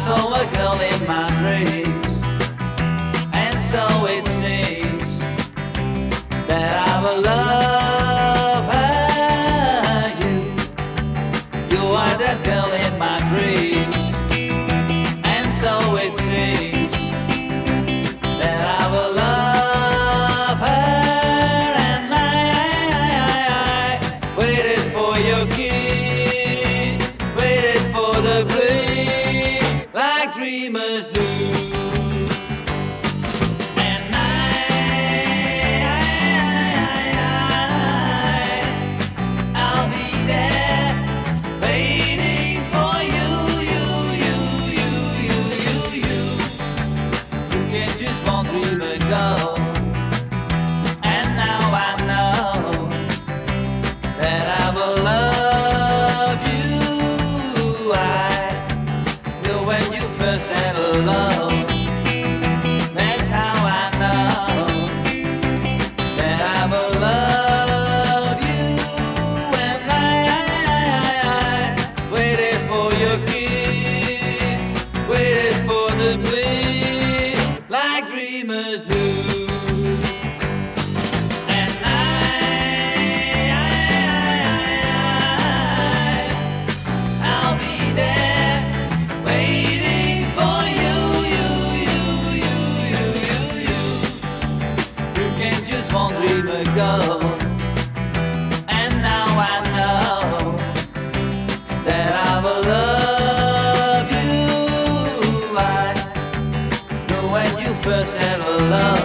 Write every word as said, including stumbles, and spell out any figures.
saw a girl in my dreams, and so it seems that I will love her. You, you are that girl in my dreams, and so it seems that I will love her. And I, I, I, I waited for your kiss, waited for the blink, like dreamers do. And I, I, I, I'll be there waiting for you, you, you, you, you, you, you. You can't just one dream ago, and now I know that I will love you. I knew when you first said hello. That's how I know that I will love you. And I, I, I, I waited for your kiss, waited for the blink, like dreamers do. And I, I, I, I, I'll be there waiting for you, you, you, you, you, you, you. You can't just one dream ago, and now I know that I will love you. I know when you first said hello.